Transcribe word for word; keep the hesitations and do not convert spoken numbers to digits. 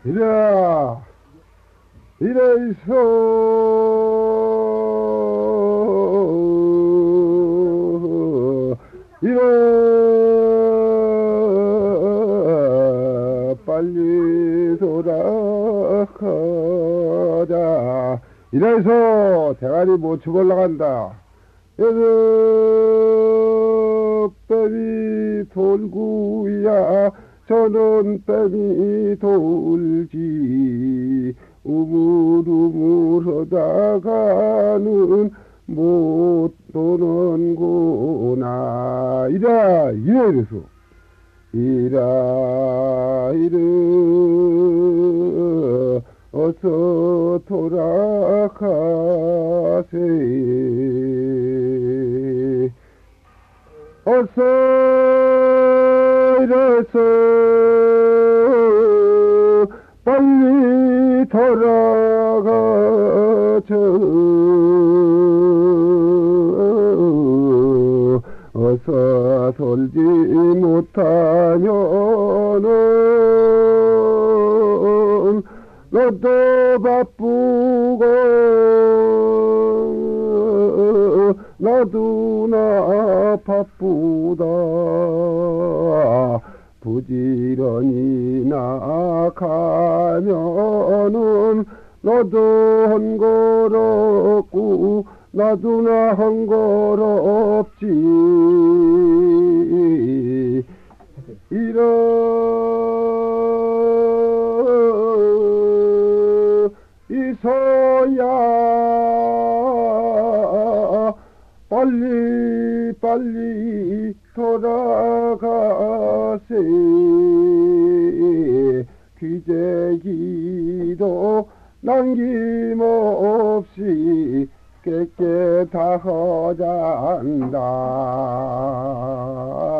이래, 이래 있어. 이래, 빨리 돌아가자. 이래서 대가리 못 치고 올라간다. 여섯 뱀이 돌구야 저는 뱀이 돌지 우물우물하다가는 못 도는구나. 이라 이래 이래서 이라 이르 어서 돌아가세. 어서 이래서 빨리 돌아가자. 어서 돌지 못하면은 너도 바쁘고 나도 나 바쁘다. 부지런히 나가면은 너도 헝거롭고 나도 나 헝거롭지. 이러 이서야 빨리 빨리 돌아가세. 귀재기도 남김없이 깨끗하자한다.